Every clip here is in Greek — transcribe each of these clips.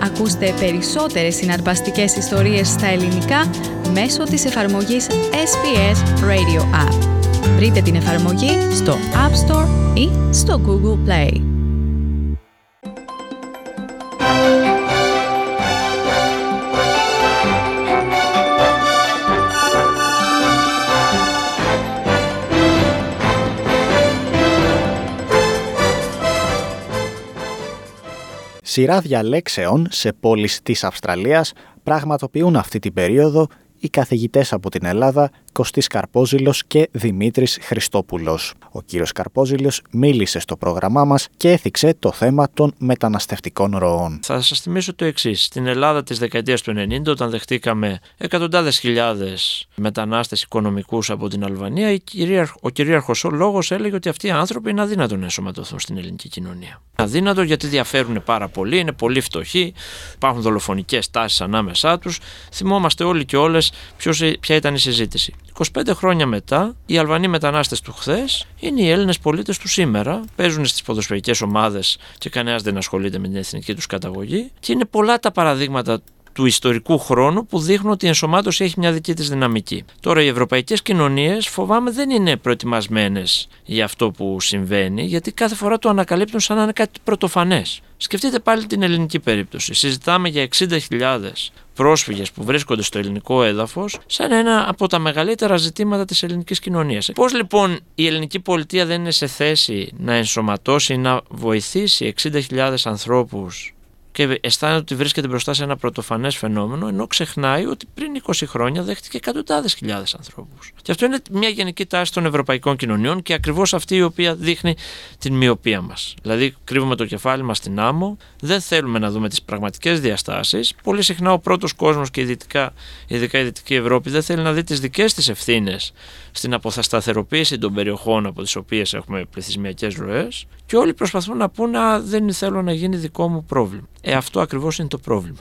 Ακούστε περισσότερες συναρπαστικές ιστορίες στα ελληνικά μέσω της εφαρμογής SBS Radio App. Βρείτε την εφαρμογή στο App Store ή στο Google Play. Σειρά διαλέξεων σε πόλεις της Αυστραλίας πραγματοποιούν αυτή την περίοδο οι καθηγητές από την Ελλάδα Κωστής Καρπόζηλος και Δημήτρης Χριστόπουλος. Ο κύριος Καρπόζηλος μίλησε στο πρόγραμμά μας και έθιξε το θέμα των μεταναστευτικών ροών. Θα σας θυμίσω το εξής. Στην Ελλάδα της δεκαετίας του 90, όταν δεχτήκαμε εκατοντάδες χιλιάδες μετανάστες οικονομικούς από την Αλβανία, ο κυρίαρχος λόγος έλεγε ότι αυτοί οι άνθρωποι είναι αδύνατο να ενσωματωθούν στην ελληνική κοινωνία. Αδύνατο γιατί διαφέρουν πάρα πολύ, είναι πολύ φτωχοί, υπάρχουν δολοφονικές τάσεις ανάμεσά τους. Θυμόμαστε όλοι και όλες ποια ήταν η συζήτηση. 25 χρόνια μετά, οι Αλβανοί μετανάστες του χθες είναι οι Έλληνες πολίτες του σήμερα, παίζουν στις ποδοσφαιρικές ομάδες και κανένας δεν ασχολείται με την εθνική τους καταγωγή, και είναι πολλά τα παραδείγματα του ιστορικού χρόνου που δείχνουν ότι η ενσωμάτωση έχει μια δική της δυναμική. Τώρα, οι ευρωπαϊκές κοινωνίες φοβάμαι δεν είναι προετοιμασμένες για αυτό που συμβαίνει, γιατί κάθε φορά το ανακαλύπτουν σαν να είναι κάτι πρωτοφανές. Σκεφτείτε πάλι την ελληνική περίπτωση. Συζητάμε για 60.000 πρόσφυγες που βρίσκονται στο ελληνικό έδαφος σαν ένα από τα μεγαλύτερα ζητήματα της ελληνικής κοινωνίας. Πώς λοιπόν η ελληνική πολιτεία δεν είναι σε θέση να ενσωματώσει, να βοηθήσει 60.000 ανθρώπους και αισθάνεται ότι βρίσκεται μπροστά σε ένα πρωτοφανές φαινόμενο, ενώ ξεχνάει ότι πριν 20 χρόνια δέχτηκε εκατοντάδες χιλιάδες ανθρώπους. Και αυτό είναι μια γενική τάση των ευρωπαϊκών κοινωνιών και ακριβώς αυτή η οποία δείχνει την μοιοπία μας. Δηλαδή, κρύβουμε το κεφάλι μας στην άμμο, δεν θέλουμε να δούμε τις πραγματικές διαστάσεις. Πολύ συχνά ο πρώτος κόσμος και ειδικά η Δυτική Ευρώπη δεν θέλει να δει τις δικές της ευθύνες στην αποσταθεροποίηση των περιοχών από τις οποίες έχουμε πληθυσμιακές ροές, και όλοι προσπαθούν να πούνε δεν θέλω να γίνει δικό μου πρόβλημα. Αυτό ακριβώς είναι το πρόβλημα.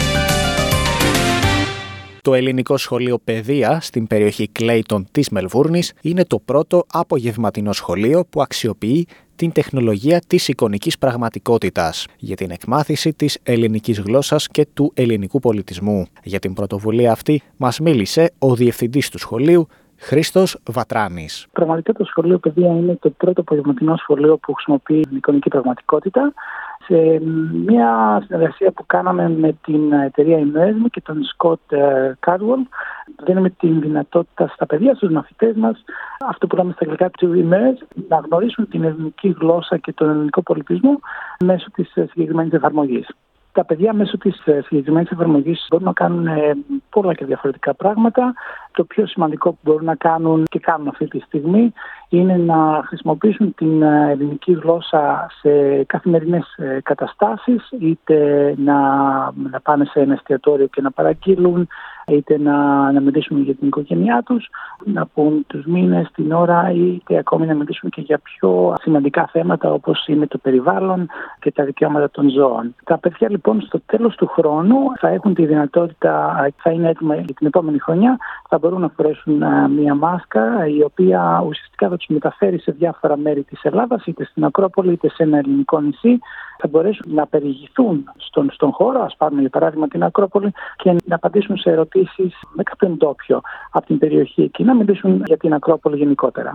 Το ελληνικό σχολείο παιδεία στην περιοχή Κλέιτον της Μελβούρνης είναι το πρώτο απογευματινό σχολείο που αξιοποιεί την τεχνολογία της εικονικής πραγματικότητας για την εκμάθηση της ελληνικής γλώσσας και του ελληνικού πολιτισμού. Για την πρωτοβουλία αυτή μας μίλησε ο διευθυντής του σχολείου, Χρήστος Βατράνης. Πραγματικά το σχολείο παιδεία είναι το πρώτο απογευματινό σχολείο που χρησιμοποιεί την εικονική πραγματικότητα, σε μια συνεργασία που κάναμε με την εταιρεία Immerse και τον Scott Cardwell. Δίνουμε την δυνατότητα στα παιδιά, στους μαθητές μας, αυτό που λέμε στα αγγλικά του Immerse, να γνωρίσουν την ελληνική γλώσσα και τον ελληνικό πολιτισμό μέσω της συγκεκριμένης εφαρμογής. Τα παιδιά μέσω της συγκεκριμένης εφαρμογής μπορούν να κάνουν πολλά και διαφορετικά πράγματα. Το πιο σημαντικό που μπορούν να κάνουν και κάνουν αυτή τη στιγμή είναι να χρησιμοποιήσουν την ελληνική γλώσσα σε καθημερινές καταστάσεις, είτε να πάνε σε ένα εστιατόριο και να παραγγείλουν, είτε να μιλήσουν για την οικογένειά τους, να πούν τους μήνες, την ώρα, είτε ακόμη να μιλήσουν και για πιο σημαντικά θέματα όπως είναι το περιβάλλον και τα δικαιώματα των ζώων. Τα παιδιά λοιπόν στο τέλος του χρόνου θα έχουν τη δυνατότητα, θα είναι έτοιμα για την επόμενη χρονιά, θα μπορούν να φορέσουν μια μάσκα η οποία ουσιαστικά θα τους μεταφέρει σε διάφορα μέρη της Ελλάδας, είτε στην Ακρόπολη είτε σε ένα ελληνικό νησί. Θα μπορέσουν να περιηγηθούν στον χώρο, ας πάρουμε για παράδειγμα την Ακρόπολη, και να απαντήσουν σε ερωτήσεις με κάποιον ντόπιο από την περιοχή εκεί, να μιλήσουν για την Ακρόπολη γενικότερα.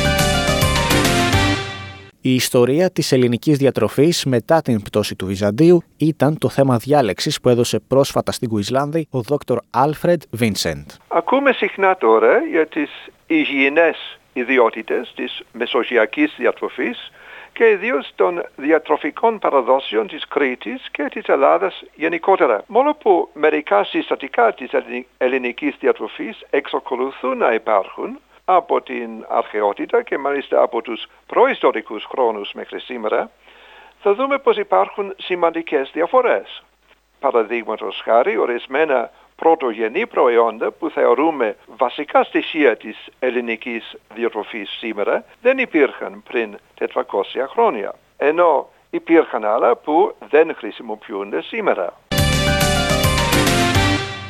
Η ιστορία της ελληνικής διατροφής μετά την πτώση του Βυζαντίου ήταν το θέμα διάλεξης που έδωσε πρόσφατα στην Κουισλάνδη ο Δόκτωρ Άλφρεντ Βίνσεντ. Ακούμε συχνά τώρα για τις υγιεινές ιδιότητες της μεσογειακής διατροφής και ιδίως των διατροφικών παραδόσεων της Κρήτης και της Ελλάδας γενικότερα. Μόνο που μερικά συστατικά της ελληνικής διατροφής εξακολουθούν να υπάρχουν από την αρχαιότητα και μάλιστα από τους προϊστορικούς χρόνους μέχρι σήμερα, θα δούμε πως υπάρχουν σημαντικές διαφορές. Παραδείγματος χάρη, ορισμένα πρωτογενή προϊόντα που θεωρούμε βασικά στοιχεία της ελληνικής διατροφής σήμερα δεν υπήρχαν πριν 400 χρόνια, ενώ υπήρχαν άλλα που δεν χρησιμοποιούνται σήμερα.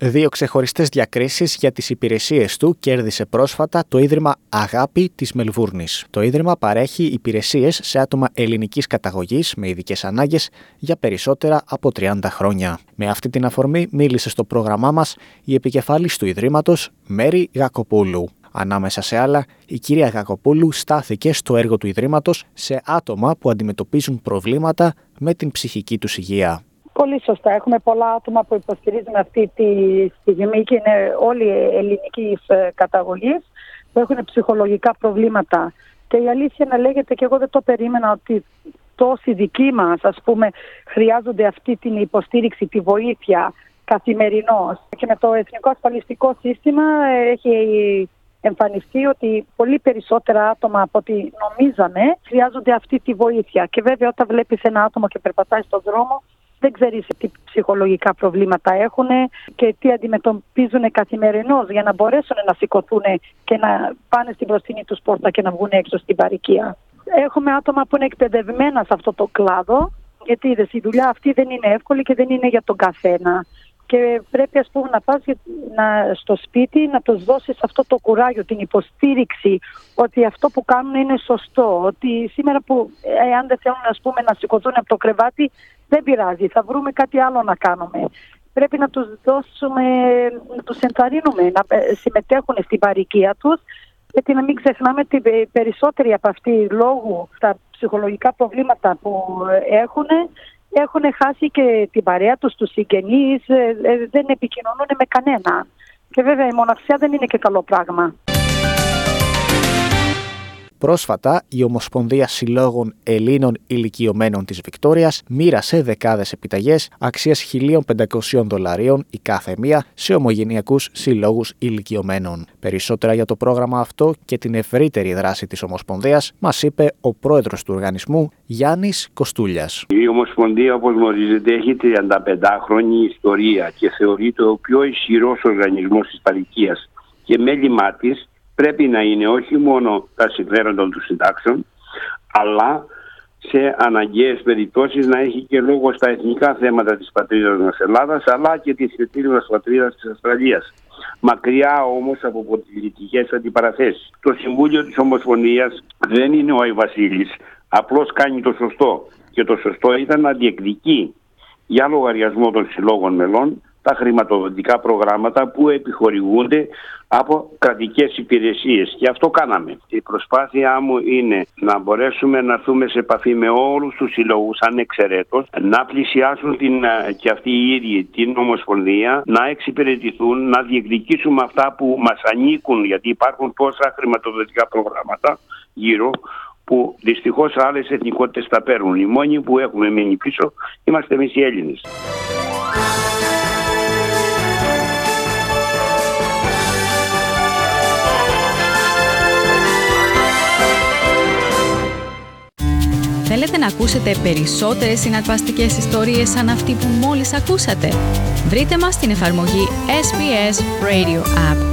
2 ξεχωριστές διακρίσεις για τις υπηρεσίες του κέρδισε πρόσφατα το Ίδρυμα Αγάπη της Μελβούρνης. Το Ίδρυμα παρέχει υπηρεσίες σε άτομα ελληνικής καταγωγής με ειδικές ανάγκες για περισσότερα από 30 χρόνια. Με αυτή την αφορμή μίλησε στο πρόγραμμά μας η επικεφάλης του Ιδρύματος, Μέρη Γακοπούλου. Ανάμεσα σε άλλα, η κυρία Γακοπούλου στάθηκε στο έργο του Ιδρύματος σε άτομα που αντιμετωπίζουν προβλήματα με την ψυχική τους υγεία. Πολύ σωστά. Έχουμε πολλά άτομα που υποστηρίζουν αυτή τη στιγμή και είναι όλοι ελληνικής καταγωγής που έχουν ψυχολογικά προβλήματα. Και η αλήθεια να λέγεται, και εγώ δεν το περίμενα, ότι τόσοι δικοί μας, ας πούμε, χρειάζονται αυτή την υποστήριξη, τη βοήθεια καθημερινώς. Και με το Εθνικό Ασφαλιστικό Σύστημα έχει εμφανιστεί ότι πολύ περισσότερα άτομα από ό,τι νομίζαμε χρειάζονται αυτή τη βοήθεια. Και βέβαια όταν βλέπεις ένα άτομο και περπατάει στον δρόμο, δεν ξέρεις τι ψυχολογικά προβλήματα έχουν και τι αντιμετωπίζουν καθημερινώς για να μπορέσουν να σηκωθούν και να πάνε στην μπροστινή τους πόρτα και να βγουν έξω στην παροικία. Έχουμε άτομα που είναι εκπαιδευμένα σε αυτό το κλάδο, γιατί είδες, η δουλειά αυτή δεν είναι εύκολη και δεν είναι για τον καθένα. Και πρέπει, ας πούμε, να πας στο σπίτι να τους δώσεις αυτό το κουράγιο, την υποστήριξη ότι αυτό που κάνουν είναι σωστό. Ότι σήμερα που αν δεν θέλουν, ας πούμε, να σηκωθούν από το κρεβάτι, δεν πειράζει, θα βρούμε κάτι άλλο να κάνουμε. Πρέπει να τους δώσουμε, να τους ενθαρρύνουμε να συμμετέχουν στην παροικία τους, γιατί να μην ξεχνάμε ότι περισσότεροι από αυτοί λόγω τα ψυχολογικά προβλήματα που έχουν χάσει και την παρέα τους, τους συγγενείς, δεν επικοινωνούν με κανένα. Και βέβαια η μοναξιά δεν είναι και καλό πράγμα. Πρόσφατα, η Ομοσπονδία Συλλόγων Ελλήνων Ηλικιωμένων της Βικτόριας μοίρασε δεκάδες επιταγές αξίας $1.500 η κάθε μία σε ομογενειακούς συλλόγους ηλικιωμένων. Περισσότερα για το πρόγραμμα αυτό και την ευρύτερη δράση της Ομοσπονδίας μας είπε ο πρόεδρος του οργανισμού, Γιάννης Κοστούλιας. Η Ομοσπονδία, όπως γνωρίζετε, έχει 35χρονη ιστορία και θεωρείται ο πιο ισχυρός οργανισμός της παροικίας και μέλημά της πρέπει να είναι όχι μόνο τα συμφέροντα των συντάξεων, αλλά σε αναγκαίες περιπτώσεις να έχει και λόγο στα εθνικά θέματα της πατρίδας μας Ελλάδας, αλλά και της εθνικής πατρίδας της Αυστραλίας. Μακριά όμως από πολιτικές αντιπαραθέσεις. Το Συμβούλιο της Ομοσπονδίας δεν είναι ο Άι Βασίλης, απλώς κάνει το σωστό. Και το σωστό ήταν να διεκδικεί για λογαριασμό των συλλόγων μελών τα χρηματοδοτικά προγράμματα που επιχορηγούνται από κρατικές υπηρεσίες. Και αυτό κάναμε. Η προσπάθειά μου είναι να μπορέσουμε να έρθουμε σε επαφή με όλους τους συλλόγους ανεξαιρέτως, να πλησιάσουν και αυτοί οι ίδιοι την Ομοσπονδία, να εξυπηρετηθούν, να διεκδικήσουμε αυτά που μας ανήκουν, γιατί υπάρχουν τόσα χρηματοδοτικά προγράμματα γύρω, που δυστυχώς άλλες εθνικότητες τα παίρνουν. Οι μόνοι που έχουμε μείνει πίσω είμαστε εμείς οι Έλληνες. Θέλετε να ακούσετε περισσότερες συναρπαστικές ιστορίες σαν αυτή που μόλις ακούσατε? Βρείτε μας στην εφαρμογή SBS Radio App